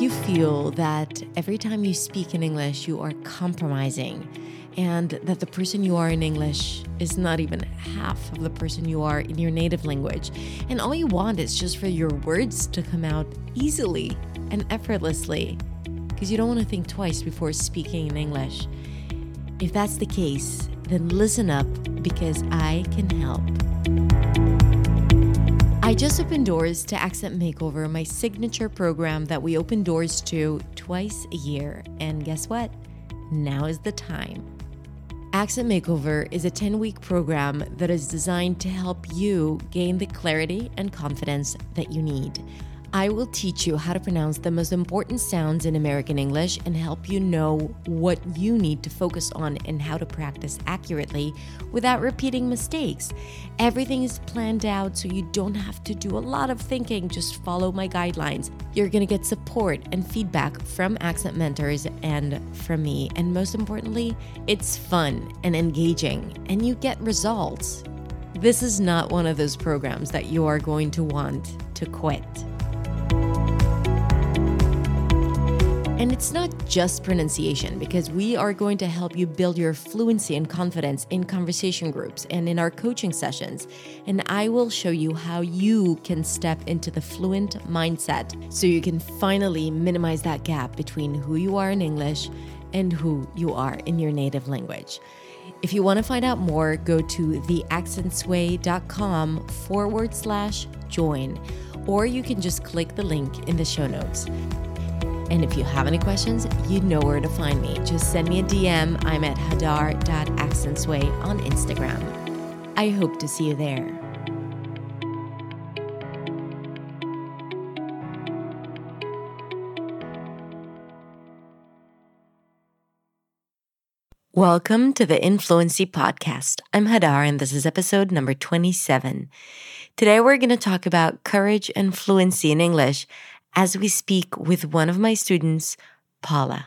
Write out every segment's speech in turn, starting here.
you feel that every time you speak in English, you are compromising, and that the person you are in English is not even half of the person you are in your native language, and all you want is just for your words to come out easily and effortlessly, because you don't want to think twice before speaking in English. If that's the case, then listen up, because I can help. I just opened doors to Accent Makeover, my signature program that we open doors to twice a year. And guess what? Now is the time. Accent Makeover is a 10-week program that is designed to help you gain the clarity and confidence that you need. I will teach you how to pronounce the most important sounds in American English and help you know what you need to focus on and how to practice accurately without repeating mistakes. Everything is planned out so you don't have to do a lot of thinking. Just follow my guidelines. You're going to get support and feedback from accent mentors and from me. And most importantly, it's fun and engaging, and you get results. This is not one of those programs that you are going to want to quit. And it's not just pronunciation, because we are going to help you build your fluency and confidence in conversation groups and in our coaching sessions. And I will show you how you can step into the fluent mindset so you can finally minimize that gap between who you are in English and who you are in your native language. If you want to find out more, go to theaccentsway.com/join, or you can just click the link in the show notes. And if you have any questions, you know where to find me. Just send me a DM. I'm at hadar.accentsway on Instagram. I hope to see you there. Welcome to the Influency Podcast. I'm Hadar, and this is episode number 27. Today, we're going to talk about courage and fluency in English as we speak with one of my students, Paula.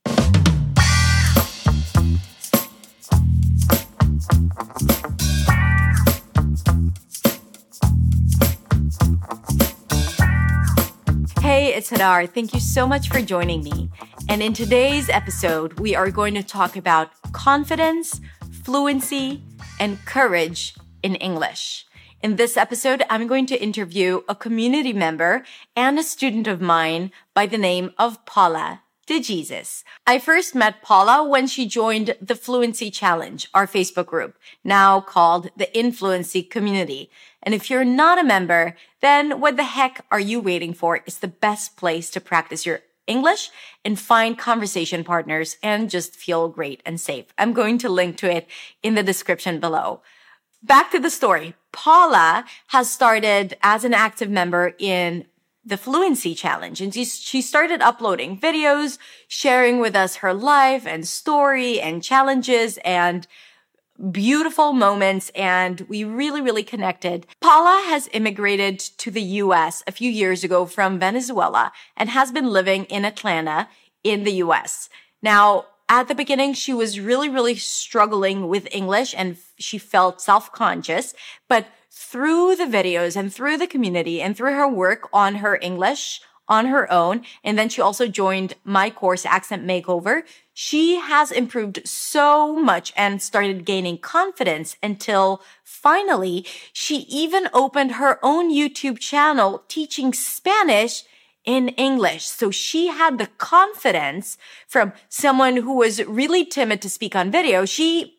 Hey, it's Hadar. Thank you so much for joining me. And in today's episode, we are going to talk about confidence, fluency, and courage in English. In this episode, I'm going to interview a community member and a student of mine by the name of Paula DeJesus. I first met Paula when she joined the Fluency Challenge, our Facebook group, now called the Influency Community. And if you're not a member, then what the heck are you waiting for? It's the best place to practice your English and find conversation partners and just feel great and safe. I'm going to link to it in the description below. Back to the story. Paula has started as an active member in the Fluency Challenge, and she started uploading videos, sharing with us her life and story and challenges and beautiful moments, and we really connected. Paula has immigrated to the US a few years ago from Venezuela and has been living in Atlanta in the US. Now, at the beginning, she was really struggling with English and she felt self-conscious. But through the videos and through the community and through her work on her English on her own, and then she also joined my course, Accent Makeover, she has improved so much and started gaining confidence until finally she even opened her own YouTube channel teaching Spanish in English. So she had the confidence from someone who was really timid to speak on video. She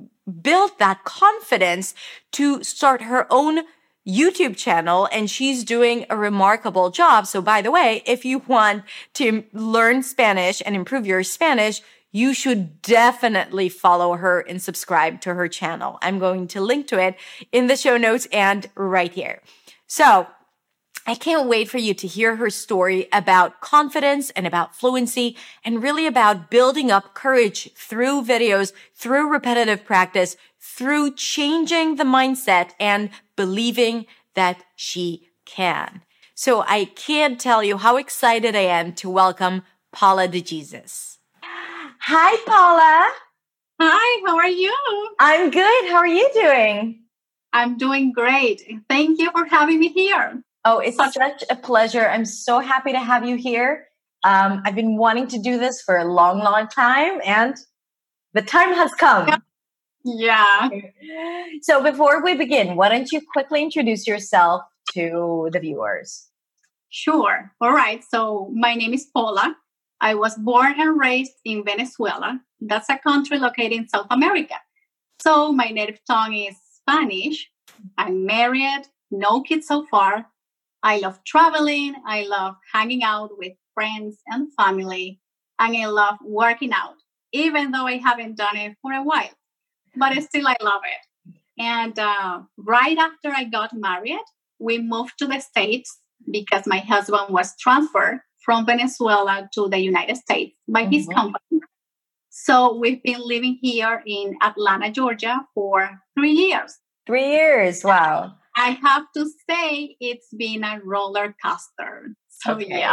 built that confidence to start her own YouTube channel, and she's doing a remarkable job. So by the way, if you want to learn Spanish and improve your Spanish, you should definitely follow her and subscribe to her channel. I'm going to link to it in the show notes and right here. So I can't wait for you to hear her story about confidence and about fluency and really about building up courage through videos, through repetitive practice, through changing the mindset and believing that she can. So I can't tell you how excited I am to welcome Paula DeJesus. Hi, Paula. Hi, how are you? I'm good. How are you doing? I'm doing great. Thank you for having me here. Oh, it's such a pleasure. I'm so happy to have you here. I've been wanting to do this for a long, long time, and the time has come. Yeah. So before we begin, why don't you quickly introduce yourself to the viewers? Sure. All right. So my name is Paula. I was born and raised in Venezuela. That's a country located in South America. So my native tongue is Spanish. I'm married, no kids so far. I love traveling. I love hanging out with friends and family. And I love working out, even though I haven't done it for a while. But still, I love it. And right after I got married, we moved to the States because my husband was transferred from Venezuela to the United States by his company. So we've been living here in Atlanta, Georgia for 3 years. 3 years. Wow. I have to say it's been a roller coaster. So yeah.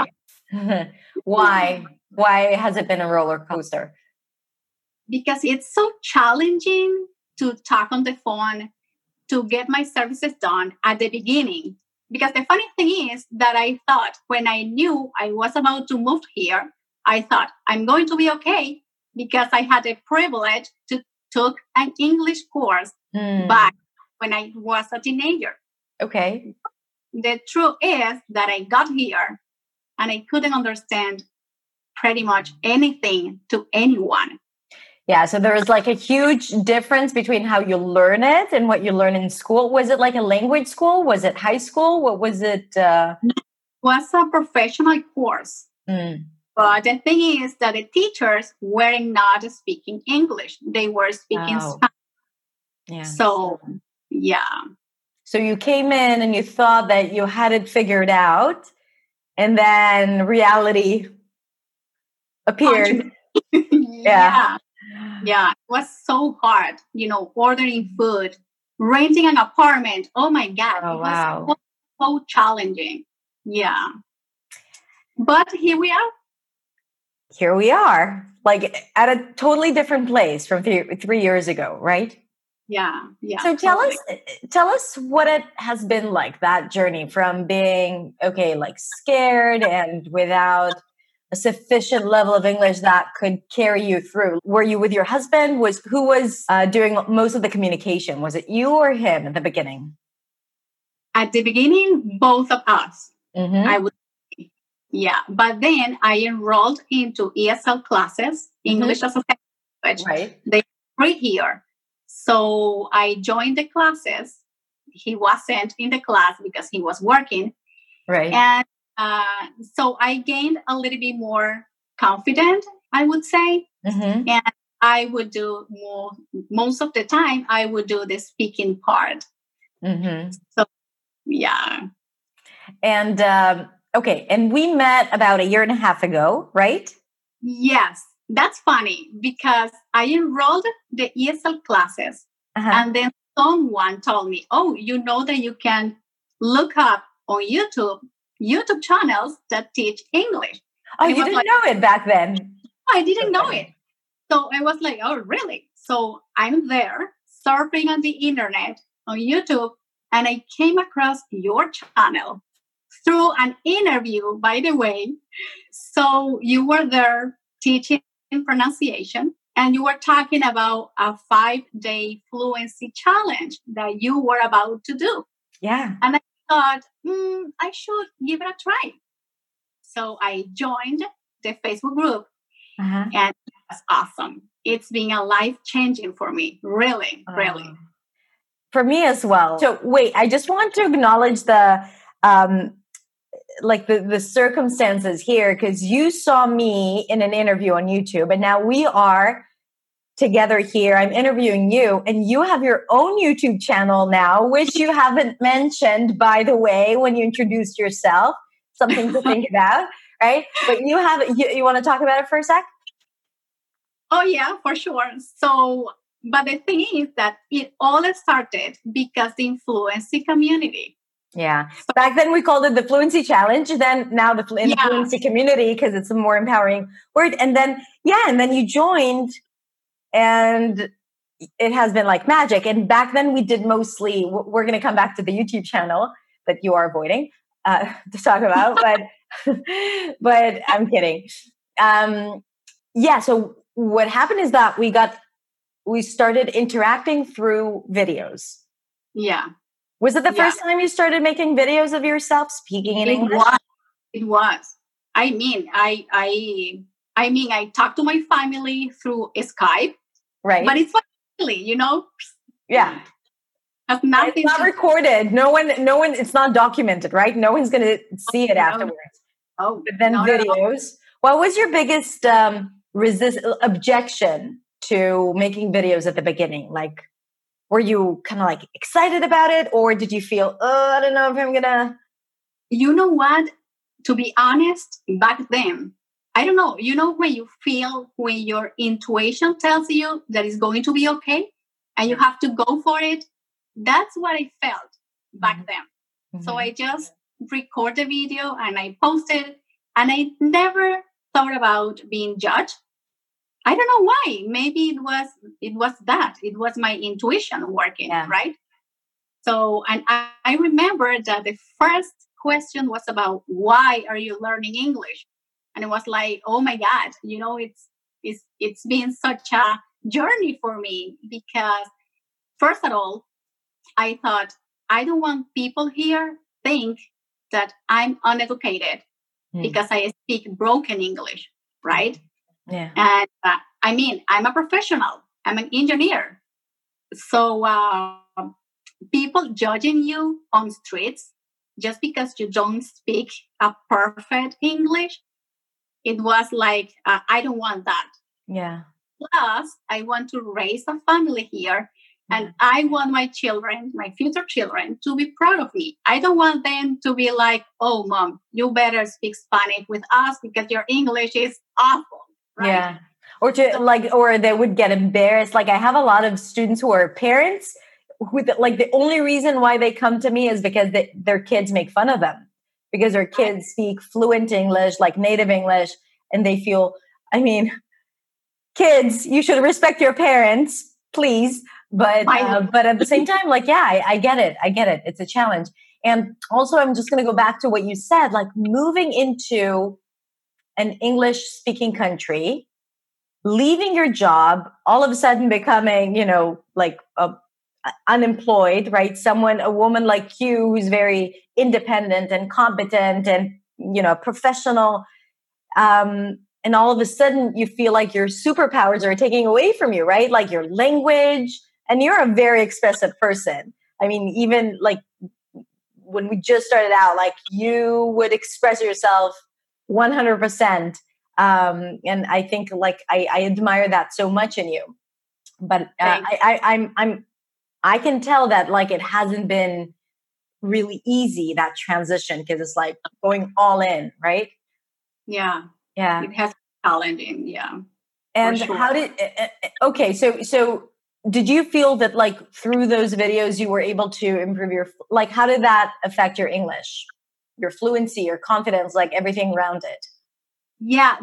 Why? Why has it been a roller coaster? Because it's so challenging to talk on the phone, to get my services done at the beginning. Because the funny thing is that I thought when I knew I was about to move here, I thought I'm going to be okay because I had the privilege to take an English course back when I was a teenager. Okay. The truth is that I got here and I couldn't understand pretty much anything to anyone. Yeah, so there was like a huge difference between how you learn it and what you learn in school. Was it like a language school? Was it high school? What was it? It was a professional course. But the thing is that the teachers were not speaking English. They were speaking Spanish. Yeah. So, yeah. So you came in and you thought that you had it figured out, and then reality appeared. Yeah. Yeah, it was so hard, ordering food, renting an apartment. Oh my God. Oh, it wow. was so challenging. Yeah. But here we are. Here we are, like at a totally different place from 3 years ago, right? Yeah. Yeah. So tell us what it has been like, that journey from being, like scared and without a sufficient level of English that could carry you through. Were you with your husband? Who was doing most of the communication? Was it you or him at the beginning? At the beginning, both of us. I would say. Yeah. But then I enrolled into ESL classes, English as a second language. Right. They are free here. So I joined the classes. He wasn't in the class because he was working. Right. And so I gained a little bit more confident, I would say. And I would do most of the time, I would do the speaking part. So, yeah. And, and we met about 1.5 years ago, right? Yes. That's funny because I enrolled the ESL classes and then someone told me, oh, you know that you can look up on YouTube channels that teach English. Oh, you didn't know it back then? I didn't know it. So I was like, oh, really? So I'm there surfing on the internet on YouTube and I came across your channel through an interview, by the way. So you were there teaching pronunciation and you were talking about a 5-day fluency challenge that you were about to do. Yeah. And I thought, I should give it a try. So I joined the Facebook group and it was awesome. It's been a life-changing for me. Really, really. For me as well. So wait, I just want to acknowledge the circumstances here, because you saw me in an interview on YouTube and now we are together here. I'm interviewing you and you have your own YouTube channel now, which you haven't mentioned, by the way, when you introduced yourself. Something to think about, right? But you have, you want to talk about it for a sec? Oh yeah, for sure. So, but the thing is that it all started because the Influency community. Yeah. Back then we called it the Fluency Challenge. Then now the Fluency community, because it's a more empowering word. And then, and then you joined and it has been like magic. And back then we did mostly, we're going to come back to the YouTube channel that you are avoiding to talk about. But But I'm kidding. Yeah. So what happened is that we started interacting through videos. Yeah. Was it the first time you started making videos of yourself speaking in English? It was. I mean, I talk to my family through Skype, right? But it's family, Yeah. Has nothing. It's not recorded. No one. It's not documented, right? No one's going to see it afterwards. Oh, but then videos. What was your biggest objection to making videos at the beginning? Like, were you kind of like excited about it, or did you feel, I don't know if I'm gonna? You know what? To be honest, back then, I don't know. You know when you feel when your intuition tells you that it's going to be okay, and you have to go for it. That's what I felt back then. Mm-hmm. So I just record the video and I post it, and I never thought about being judged. I don't know why. Maybe it was that. It was my intuition working, right? So, and I remember that the first question was about why are you learning English? And it was like, oh my God, it's been such a journey for me, because first of all, I thought, I don't want people here think that I'm uneducated because I speak broken English, right? Yeah. And I mean, I'm a professional. I'm an engineer. So people judging you on streets just because you don't speak a perfect English, it was like, I don't want that. Yeah. Plus, I want to raise a family here. And I want my children, my future children, to be proud of me. I don't want them to be like, oh, Mom, you better speak Spanish with us because your English is awful. Right? Yeah. Or they would get embarrassed. Like, I have a lot of students who are parents who, like, the only reason why they come to me is because their kids make fun of them, because their kids speak fluent English, like native English. And they feel, I mean, kids, you should respect your parents, please. But at the same time, like, yeah, I get it. It's a challenge. And also, I'm just going to go back to what you said, like moving into an English speaking country, leaving your job, all of a sudden becoming, like unemployed, right? A woman like you who's very independent and competent and, professional. And all of a sudden you feel like your superpowers are taking away from you, right? Like your language. And you're a very expressive person. I mean, even like when we just started out, like you would express yourself 100%. And I think like I admire that so much in you. But I can tell that like it hasn't been really easy, that transition, because it's like going all in, right? Yeah. It has been challenging. Yeah. And how did? Okay, so. Did you feel that like through those videos you were able to improve like how did that affect your English, your fluency, your confidence, like everything around it? Yeah.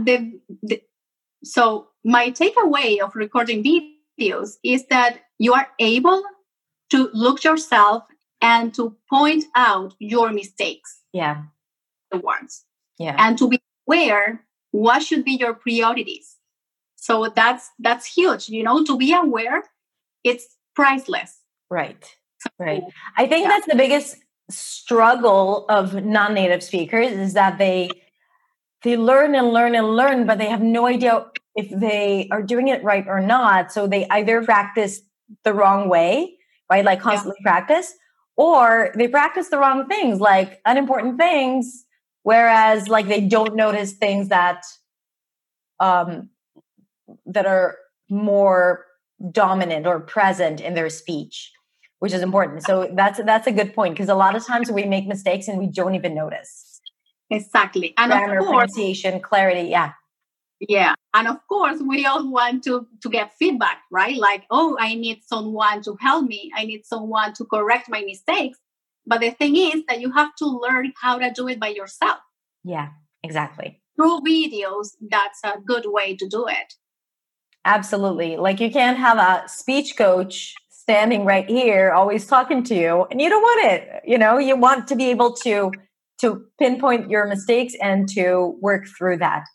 So my takeaway of recording videos is that you are able to look yourself and to point out your mistakes. Yeah. The words. Yeah. And to be aware what should be your priorities. So that's huge, to be aware. It's priceless. Right. I think that's the biggest struggle of non-native speakers, is that they learn and learn and learn, but they have no idea if they are doing it right or not. So they either practice the wrong way, right? Like constantly practice, or they practice the wrong things, like unimportant things, whereas like they don't notice things that that are more dominant or present in their speech, which is important. So that's a good point, because a lot of times we make mistakes and we don't even notice. Exactly. And grammar, of course, pronunciation, clarity. Yeah. And of course, we all want to get feedback, right? Like, oh, I need someone to help me. I need someone to correct my mistakes. But the thing is that you have to learn how to do it by yourself. Yeah, exactly. Through videos, that's a good way to do it. Absolutely. Like you can't have a speech coach standing right here always talking to you, and you don't want it. You want to be able to to pinpoint your mistakes and to work through that.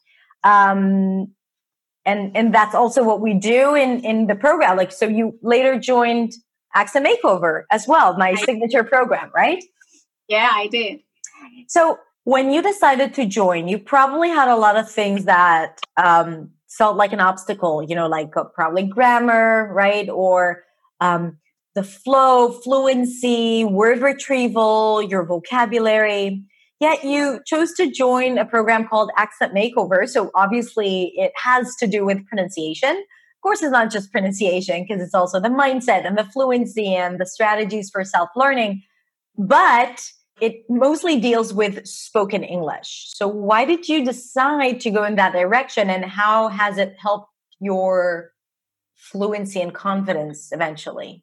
And that's also what we do in the program. Like, so you later joined Accent Makeover as well, my signature program, right? Yeah, I did. So when you decided to join, you probably had a lot of things that felt like an obstacle, like probably grammar, right? Or the flow, fluency, word retrieval, your vocabulary. Yet you chose to join a program called Accent Makeover. So obviously it has to do with pronunciation. Of course, it's not just pronunciation because it's also the mindset and the fluency and the strategies for self-learning. But it mostly deals with spoken English. So why did you decide to go in that direction, and how has it helped your fluency and confidence eventually?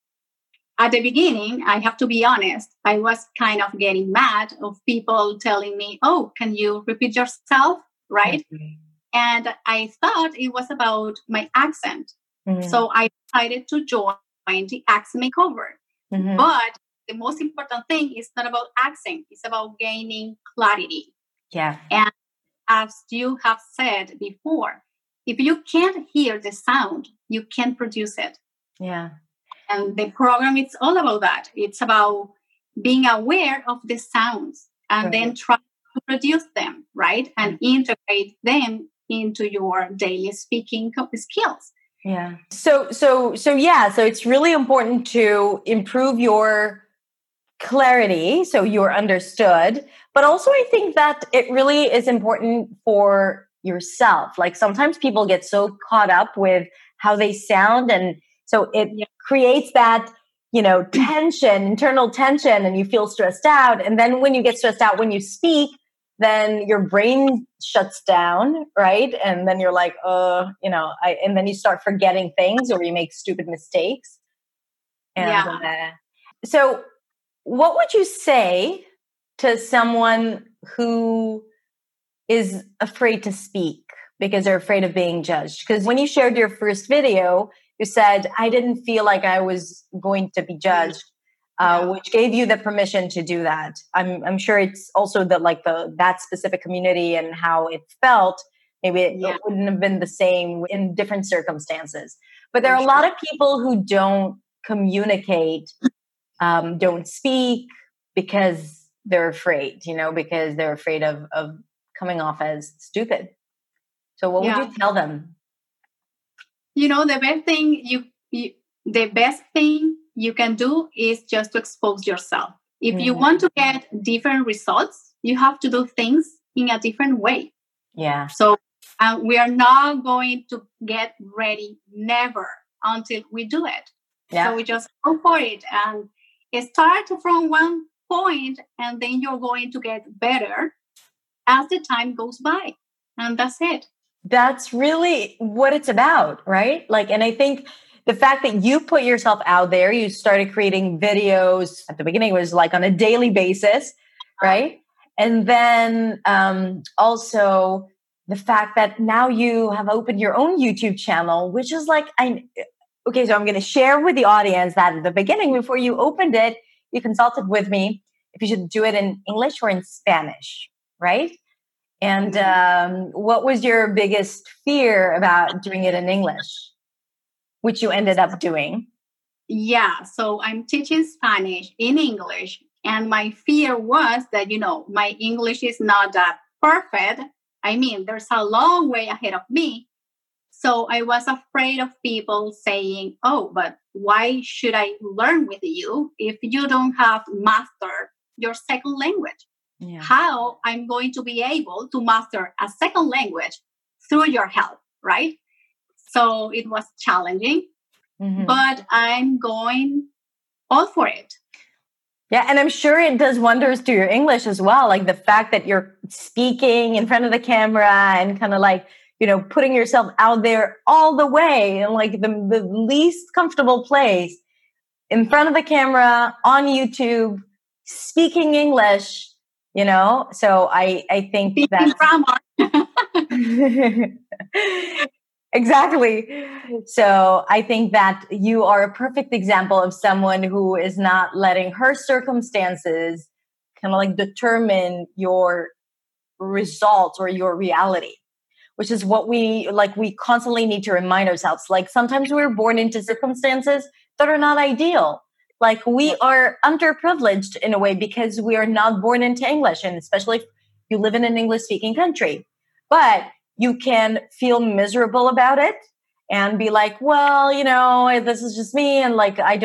At the beginning, I have to be honest, I was kind of getting mad of people telling me, oh, can you repeat yourself? Right? Mm-hmm. And I thought it was about my accent. Mm-hmm. So I decided to join the Accent Makeover. Mm-hmm. But the most important thing is not about accent, it's about gaining clarity. Yeah. And as you have said before, if you can't hear the sound, you can't produce it. Yeah. And the program, it's all about that. It's about being aware of the sounds and then try to produce them, right? And integrate them into your daily speaking skills. Yeah. So it's really important to improve your clarity so you're understood, but also I think that it really is important for yourself. Like sometimes people get so caught up with how they sound, and so it creates that tension, internal tension, and you feel stressed out. And then when you get stressed out when you speak, then your brain shuts down, right? And then you're like, and then you start forgetting things, or you make stupid mistakes. And so what would you say to someone who is afraid to speak because they're afraid of being judged? Because when you shared your first video, you said, I didn't feel like I was going to be judged, which gave you the permission to do that. I'm sure it's also that specific community and how it felt. Maybe it wouldn't have been the same in different circumstances. But there are a lot of people who don't communicate, don't speak because they're afraid, because they're afraid of coming off as stupid. So what would you tell them? The best thing you can do is just to expose yourself. If you want to get different results, you have to do things in a different way. Yeah. So we are not going to get ready, never, until we do it. Yeah. So we just go for it and start from one point, and then you're going to get better as the time goes by. And that's it. That's really what it's about, right? And I think the fact that you put yourself out there, you started creating videos at the beginning, was on a daily basis, right? And then also the fact that now you have opened your own YouTube channel, which is so I'm going to share with the audience that at the beginning, before you opened it, you consulted with me if you should do it in English or in Spanish, right? And what was your biggest fear about doing it in English, which you ended up doing? Yeah, so I'm teaching Spanish in English. And my fear was that, my English is not that perfect. I mean, there's a long way ahead of me. So I was afraid of people saying, oh, but why should I learn with you if you don't have mastered your second language? Yeah. How I'm going to be able to master a second language through your help, right? So it was challenging, but I'm going all for it. Yeah, and I'm sure it does wonders to your English as well. The fact that you're speaking in front of the camera and kind of putting yourself out there all the way in the least comfortable place in front of the camera on YouTube, speaking English. So I think that exactly. So I think that you are a perfect example of someone who is not letting her circumstances kind of like determine your results or your reality, which is what we constantly need to remind ourselves. Like sometimes we're born into circumstances that are not ideal. Like we are underprivileged in a way because we are not born into English, and especially if you live in an English speaking country. But you can feel miserable about it and be like, well, this is just me, and like I'm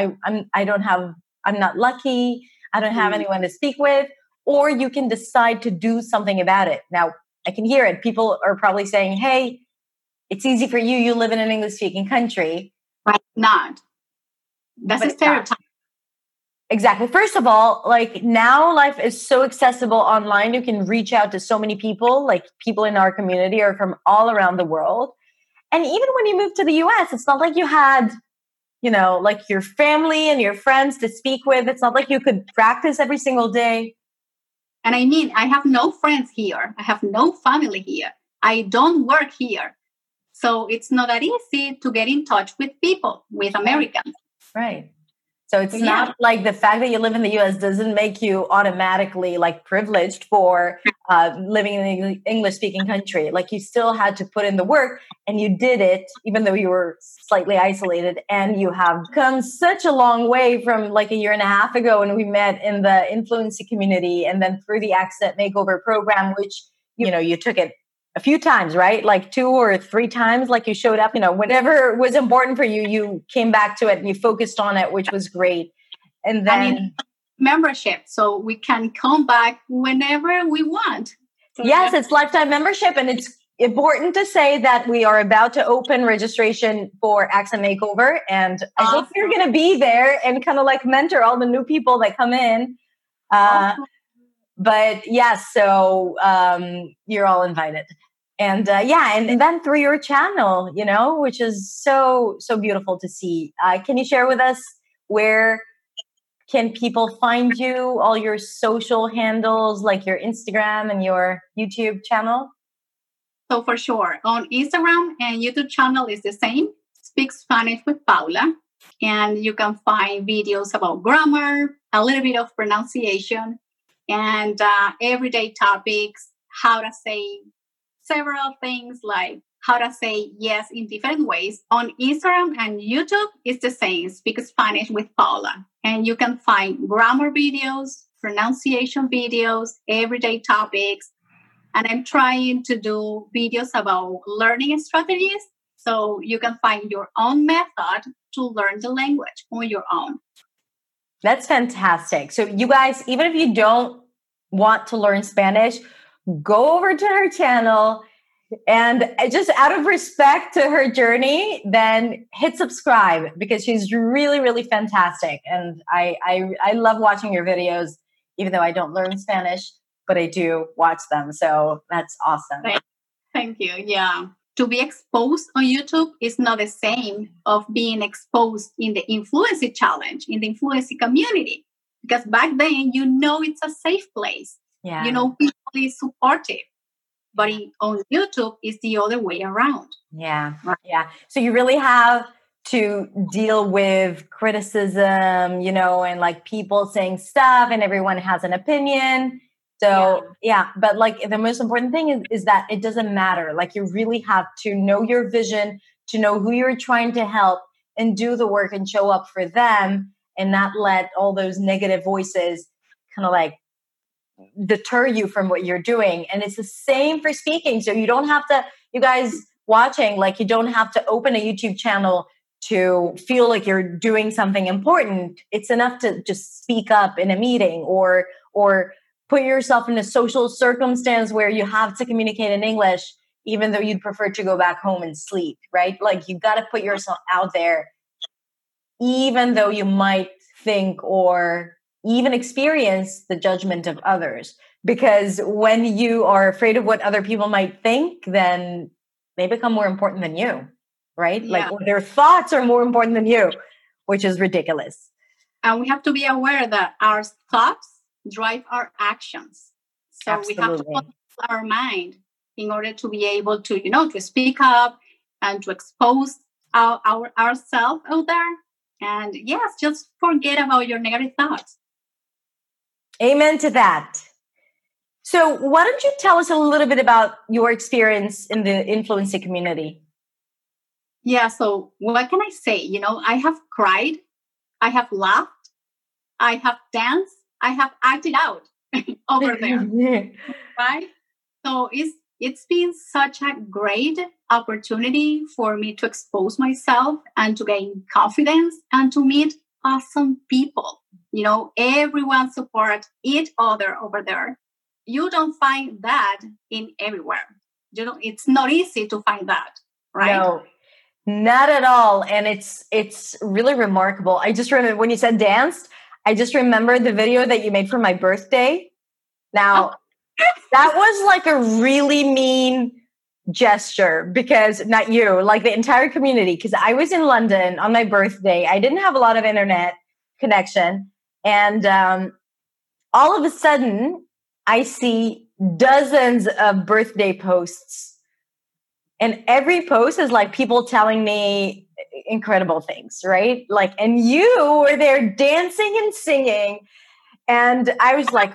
not lucky. I don't have anyone to speak with. Or you can decide to do something about it. Now, I can hear it. People are probably saying, hey, it's easy for you. You live in an English speaking country. Right. Not. That's a stereotype. Exactly. First of all, like now life is so accessible online. You can reach out to so many people, like people in our community are from all around the world. And even when you moved to the US, it's not like you had, like your family and your friends to speak with. It's not like you could practice every single day. And I mean, I have no friends here. I have no family here. I don't work here. So it's not that easy to get in touch with people, with Americans. Right. So it's not like the fact that you live in the US doesn't make you automatically like privileged for living in an English speaking country. Like you still had to put in the work, and you did it even though you were slightly isolated, and you have come such a long way from like a year and a half ago when we met in the Influency community, and then through the Accent Makeover program, which, you took it a few times, right? Like 2 or 3 times, like you showed up, whatever was important for you, you came back to it and you focused on it, which was great. And then membership, so we can come back whenever we want. So yes, it's lifetime membership. And it's important to say that we are about to open registration for Accent Makeover. And I hope you're going to be there and kind of like mentor all the new people that come in. But yes, so you're all invited. And and then through your channel, which is so beautiful to see. Can you share with us where can people find you, all your social handles, like your Instagram and your YouTube channel? So for sure, on Instagram and YouTube channel is the same, Speak Spanish with Paula. And you can find videos about grammar, a little bit of pronunciation, and everyday topics, how to say several things like how to say yes in different ways. On Instagram and YouTube, it's the same, Speak Spanish with Paula. And you can find grammar videos, pronunciation videos, everyday topics. And I'm trying to do videos about learning strategies. So you can find your own method to learn the language on your own. That's fantastic. So you guys, even if you don't want to learn Spanish, go over to her channel and just out of respect to her journey, then hit subscribe because she's really, really fantastic. And I love watching your videos, even though I don't learn Spanish, but I do watch them. So that's awesome. Thank you. Yeah. To be exposed on YouTube is not the same of being exposed in the Influency Challenge, in the Influency community. Because back then, it's a safe place. Yeah. People is supportive. But on YouTube, it's the other way around. Yeah. Yeah. So you really have to deal with criticism, and like people saying stuff and everyone has an opinion. So but like the most important thing is that it doesn't matter. Like you really have to know your vision, to know who you're trying to help and do the work and show up for them and not let all those negative voices kind of like deter you from what you're doing. And it's the same for speaking. So you don't have to, you guys watching, like you don't have to open a YouTube channel to feel like you're doing something important. It's enough to just speak up in a meeting or put yourself in a social circumstance where you have to communicate in English, even though you'd prefer to go back home and sleep, right? Like you got to put yourself out there, even though you might think or even experience the judgment of others. Because when you are afraid of what other people might think, then they become more important than you, right? Yeah. Like their thoughts are more important than you, which is ridiculous. And we have to be aware that our thoughts drive our actions. So Absolutely. We have to control our mind in order to be able to, to speak up and to expose ourselves out there. And yes, just forget about your negative thoughts. Amen to that. So why don't you tell us a little bit about your experience in the influencer community? Yeah, so what can I say? I have cried, I have laughed, I have danced, I have acted out over there, right? So it's been such a great opportunity for me to expose myself and to gain confidence and to meet awesome people. Everyone support each other over there. You don't find that in everywhere. It's not easy to find that, right? No, not at all. And it's really remarkable. I just remember when you said danced, I just remembered the video that you made for my birthday. Now, that was like a really mean gesture because not you, like the entire community, because I was in London on my birthday. I didn't have a lot of internet connection. And all of a sudden, I see dozens of birthday posts. And every post is like people telling me incredible things, right? Like, and you were there dancing and singing. And I was like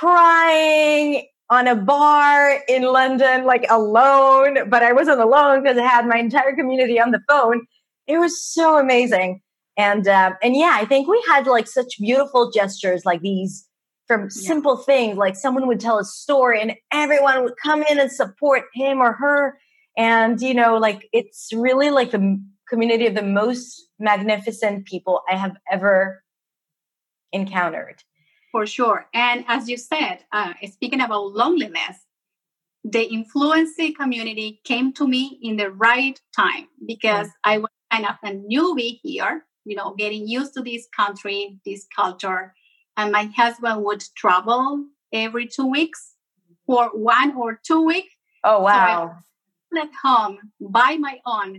crying on a bar in London, like alone, but I wasn't alone because I had my entire community on the phone. It was so amazing. And yeah, I think we had like such beautiful gestures like these from simple things, like someone would tell a story and everyone would come in and support him or her. And, like it's really like the community of the most magnificent people I have ever encountered. For sure. And as you said, speaking about loneliness, the influencer community came to me in the right time because I was kind of a newbie here, getting used to this country, this culture. And my husband would travel every 2 weeks for 1 or 2 weeks. Oh, wow. So at home by my own.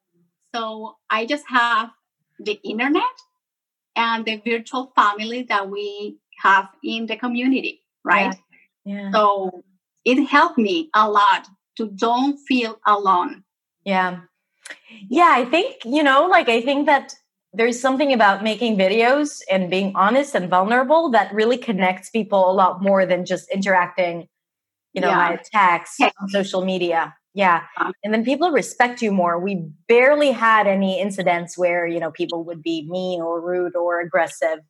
So I just have the internet and the virtual family that we have in the community, right? Yeah. So it helped me a lot to don't feel alone. Yeah. Yeah, I think, I think that there's something about making videos and being honest and vulnerable that really connects people a lot more than just interacting, via text on social media. Yeah. And then people respect you more. We barely had any incidents where, people would be mean or rude or aggressive.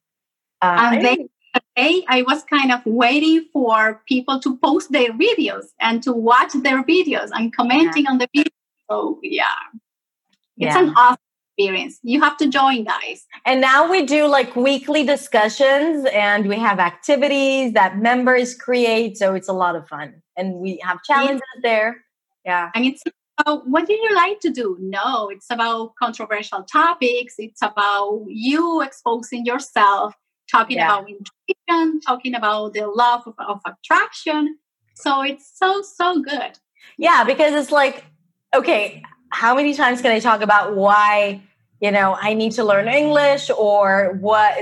I was kind of waiting for people to post their videos and to watch their videos and commenting on the video. So, it's an awesome experience. You have to join, guys. And now we do like weekly discussions and we have activities that members create. So it's a lot of fun. And we have challenges there. Yeah. And it's about what do you like to do? No, it's about controversial topics. It's about you exposing yourself, talking about intuition, talking about the law of attraction. So it's so good. Yeah, because it's like, okay, how many times can I talk about why, I need to learn English or what,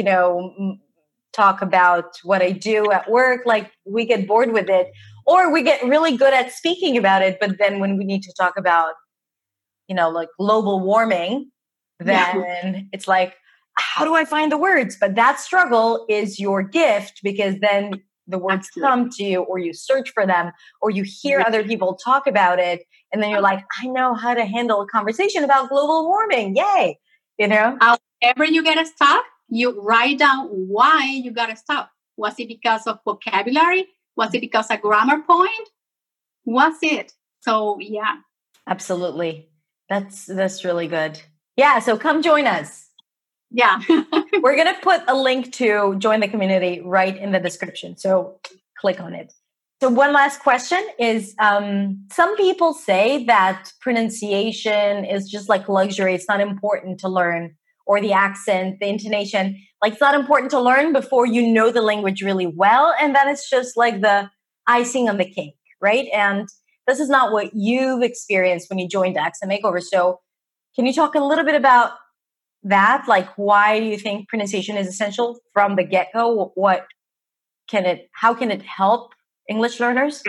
talk about what I do at work? Like we get bored with it or we get really good at speaking about it. But then when we need to talk about, like global warming, then it's like, how do I find the words? But that struggle is your gift because then the words come to you or you search for them or you hear other people talk about it. And then you're like, I know how to handle a conversation about global warming. Yay. Whenever you get stuck, you write down why you got stuck. Was it because of vocabulary? Was it because of grammar point? Was it? So, yeah. Absolutely. That's really good. Yeah. So come join us. Yeah. We're going to put a link to join the community right in the description. So click on it. So one last question is, some people say that pronunciation is just like luxury. It's not important to learn, or the accent, the intonation, like it's not important to learn before you know the language really well. And then it's just like the icing on the cake, right? And this is not what you've experienced when you joined Accent Makeover. So can you talk a little bit about that? Like, why do you think pronunciation is essential from the get-go? How can it help English learners?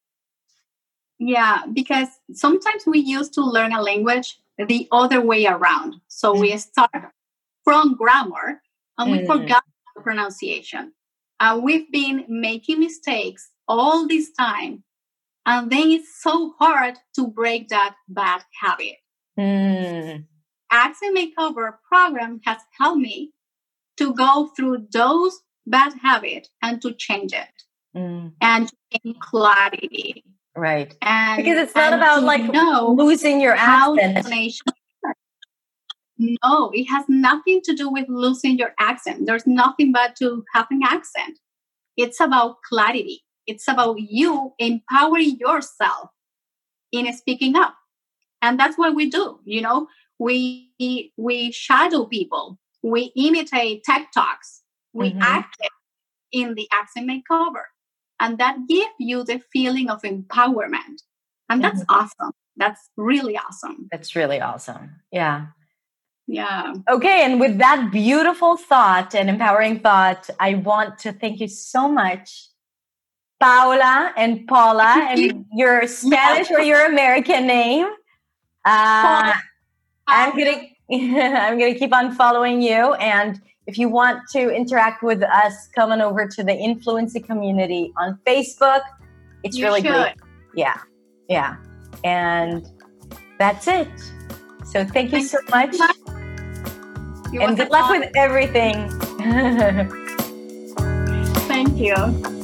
Yeah, because sometimes we used to learn a language the other way around. So we start from grammar and we forgot the pronunciation. And we've been making mistakes all this time. And then it's so hard to break that bad habit. Accent Makeover program has helped me to go through those bad habits and to change it and to gain clarity. Right. And because it's not about losing your accent. No, it has nothing to do with losing your accent. There's nothing but to have an accent. It's about clarity. It's about you empowering yourself in speaking up. And that's what we do. You know, we shadow people. We imitate tech talks. We act in the accent makeover. And that gives you the feeling of empowerment. And that's awesome. That's really awesome. That's really awesome. Yeah. Yeah. Okay. And with that beautiful thought and empowering thought, I want to thank you so much, Paula and Paula, and your Spanish or your American name. I'm gonna keep on following you. And if you want to interact with us, come on over to the Influency community on Facebook. It's really great. Yeah. Yeah. And that's it. So thank you so much. And good luck with everything. Thank you.